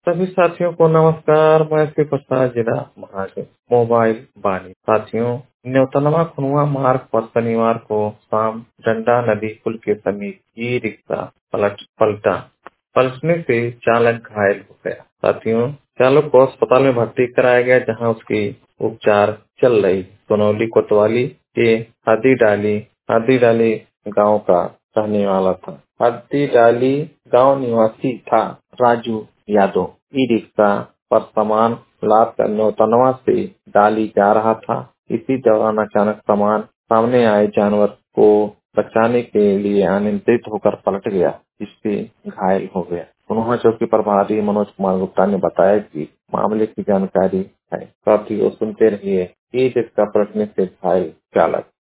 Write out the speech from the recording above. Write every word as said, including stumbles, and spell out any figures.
सभी साथियों को नमस्कार। मैं श्री प्रसाद जिला महाजन मोबाइल बानी। साथियों, न्योतनवा खुनवा मार्ग पर शनिवार को शाम डंडा नदी पुल के समीप ई रिक्शा पलट पलटा पलटने से चालक घायल हो गया। साथियों, चालक को अस्पताल में भर्ती कराया गया, जहां उसकी उपचार चल रही। सोनौली कोतवाली के हदी डाली हदी डाली गाँव का रहने वाला था। हदी डाली गाँव निवासी था राजू यादव। ई रिक्शा पर सामान लाद कर नौतनवा से डाली जा रहा था। इसी दौरान अचानक सामान सामने आए जानवर को बचाने के लिए अनियंत्रित होकर पलट गया, जिससे घायल हो गया। उन्होंने चौकी प्रभारी मनोज कुमार गुप्ता ने बताया कि मामले की जानकारी है। साथ ही वो सुनते रहिए ई रिक्शा पलटने से घायल चालक।